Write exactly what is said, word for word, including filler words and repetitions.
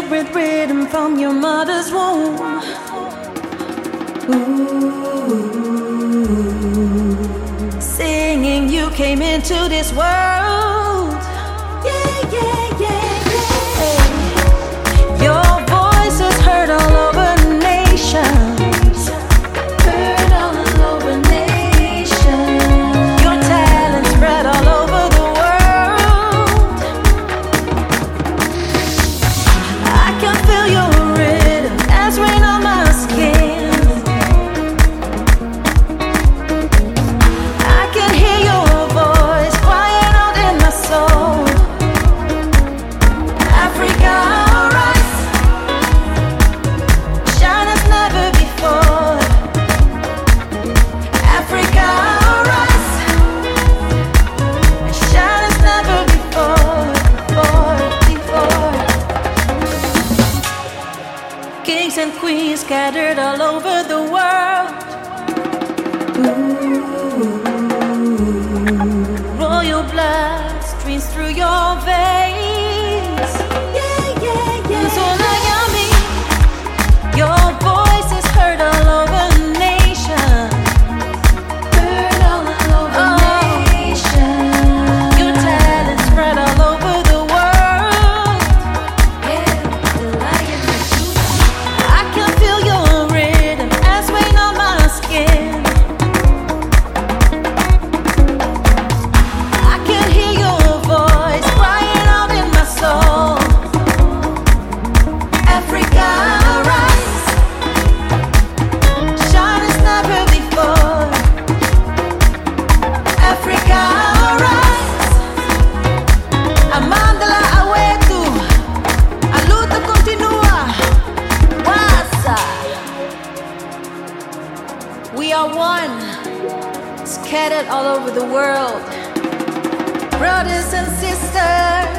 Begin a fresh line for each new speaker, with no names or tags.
favorite rhythm from your mother's womb. Ooh. Singing, you came into this world. Yeah, yeah, yeah, yeah. Your voice is heard all over nations. Heard all over nations. Your talent spread all over the world. I can feel your rhythm as rain on my skin. I can hear your voice crying out in my soul. Africa, rise, shine as never before. Africa, rise, shine as never before, before, before. Kings and queens scattered all over the world. Ooh. Royal blood streams through your veins. Yeah, yeah, yeah. So Miami, your voice is heard all over nations. Heard all over nations. Your talent spread all over the world. Yeah, the lion is Judah. I can feel your rhythm as rain on my skin. I can hear your voice crying out in my soul. Africa, rise, shine as never before. Africa, rise, Amandla awetu, a luta continua. Wasa, we are one, scattered all over the world. Brothers and sisters,